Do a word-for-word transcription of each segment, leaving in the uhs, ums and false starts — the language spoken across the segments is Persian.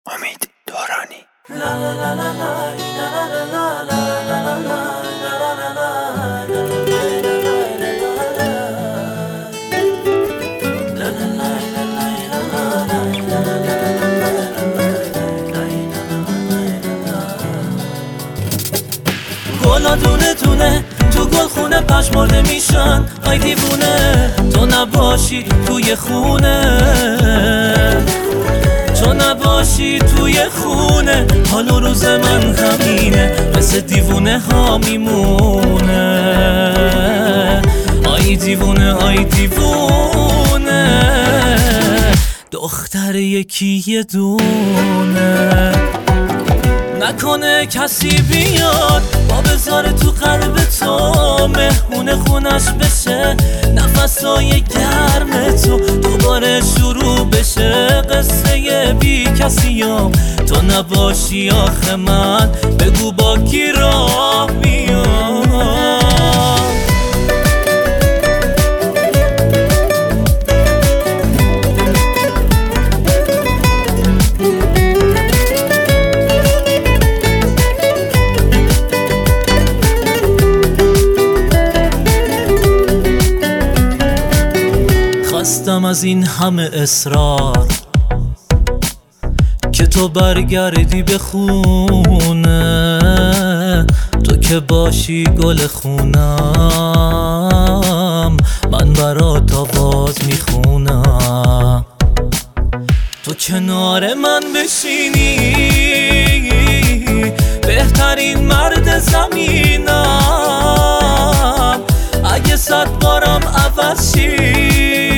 امید دورانی. گلا دونه دونه تو گل خونه پشمرده میشن، آی دیوونه تو نباشی توی خونه، تو نباشی توی خونه، حال و روز من همینه، مثل دیوونه ها میمونه. آی دیوونه آی دیوونه دختر یکی یه دونه، نکنه کسی بیاد با بذاره تو قلب تو، مهمون خونش بشه، نفسای گرم تو دوباره شروع بشه. قصه بی کسیام تو نباشی آخه من، بگو با کی راه میام. خستم از این همه اصرار که تو برگردی به خونه، تو که باشی گل خونم، من برات آواز میخونم. تو کنار من بشینی بهترین مرد زمینم، اگه صد بارم عوض شی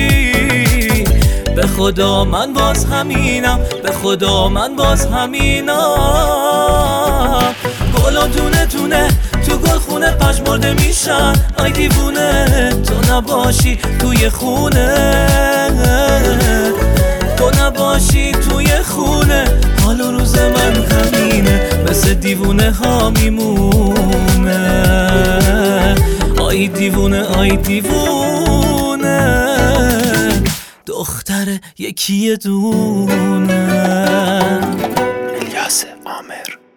به خدا من باز همینم، به خدا من باز همینم. گلا دونه دونه تو گل خونه پژمرده میشن، آی دیوونه تو نباشی توی خونه، تو نباشی توی خونه، حال و روز من همینه، مثل دیوونه ها میمونه. آی دیوونه آی دیوونه دختر یکی دونه. الیاس عامر.